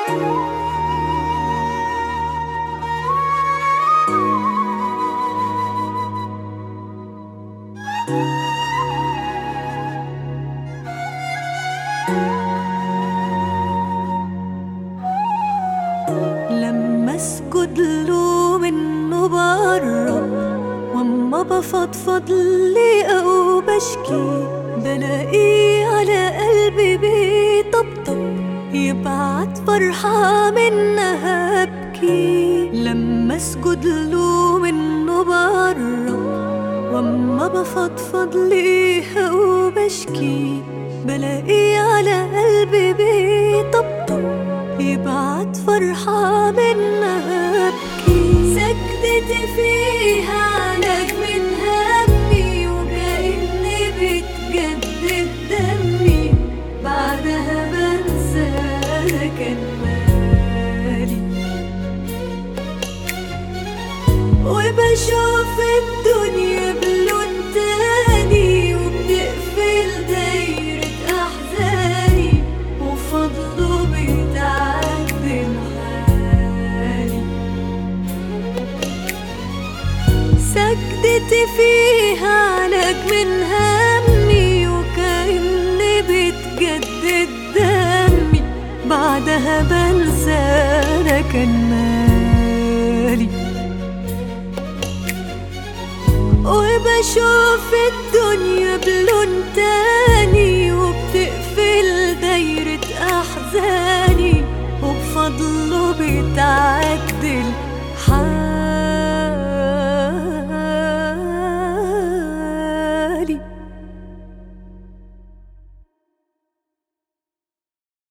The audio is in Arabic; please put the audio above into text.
لما اسجد له منه بقرب، واما بفضفض لي او بشكي، بلاقيه على قلبي بيطبطب، يبعت فرحة منها ابكي. لما اسجد له منه بقرب، واما بفضفض لي او بشكي، بلاقيه على قلبي بيطبطب، يبعت فرحة منها ابكي. سجدتي فيها علاج من همي، وكأني بتجدد دمي، بعدها بنسى أنا كان مالي، وبشوف الدنيا بلون تاني، وبتقفل دايرة أحزاني، وفضله بيتعدل حالي. سجدتي فيها علاج من همي، وكأني بتجدد دمي، بعدها بنسى أنا كان مالي، وبشوف الدنيا بلون تاني،